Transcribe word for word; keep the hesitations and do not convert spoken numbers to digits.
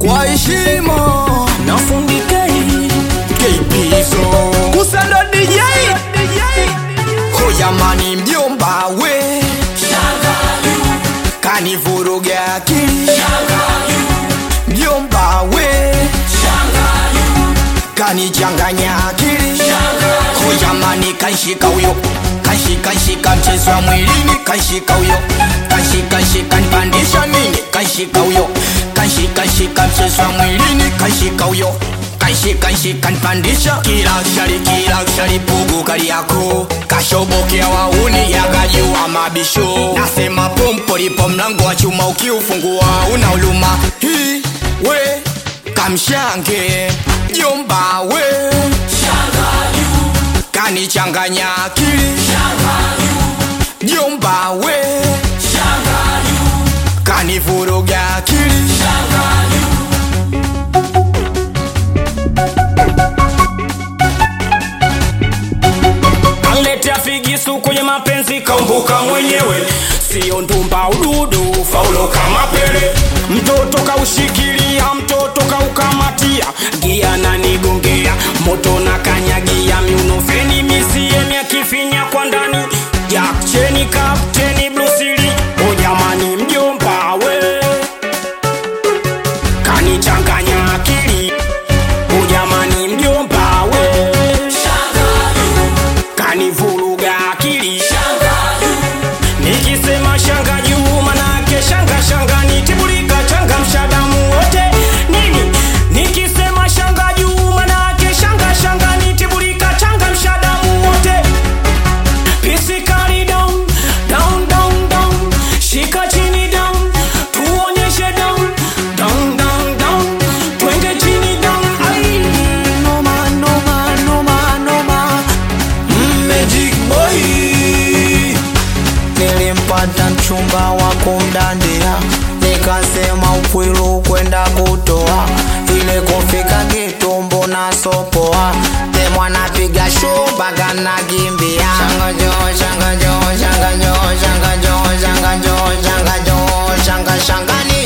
kwa heshima na fundi K K Pizzo Kusando D J Ho jamani mjomba we kanivuruga akili mjomba we kanichanganya akili ho jamani kanshika huyo kanshika shika mchezo wa mwilini kanshika huyo kanshika shika nipandisha mimi kanshika huyo kanshika shika mchezo wa mwilini kanshika huyo kanshika shika nipandisha kila shari kila shari pugu kali yako kashobokea wauni yakajua mabisho nasema pompo lipo mlango wa chuma ukiufungua una uluma hii we kamshange jomba we kanichanganya akili jomba we kanivuruga akili Aletea figisu kwenye mapenzi kaumbuka mwenyewe sio ndumba ududu faulo kama pele mtoto kaushikilia mtoto kaukamatia gia na nigongea moto na kanyagia miunofeni misiemi akifinya kwa ndani Jack Cheni Kapteni Blusili o jamani mjomba we kanichanganya akili o jamani mjomba we kanivuruga akili nikisema shanga juu manake shanga shanga nitibulika changa mshadamu wote nini nikisema shanga juu manake shanga shanga nitibulika changa mshadamu wote pisikali down down down down shika chini down tuonyeshe down down down down twende chini down ai noma noma noma noma Magic boy nilimpata mchumba wa kumdandia nikasema ukwilu kwenda kutoa ile kufika kitumbo na sopoa te mwana piga shoba gana gimbia shanga jo shanga jo shanga jo shanga jo shanga jo shanga jo shanga shanga ni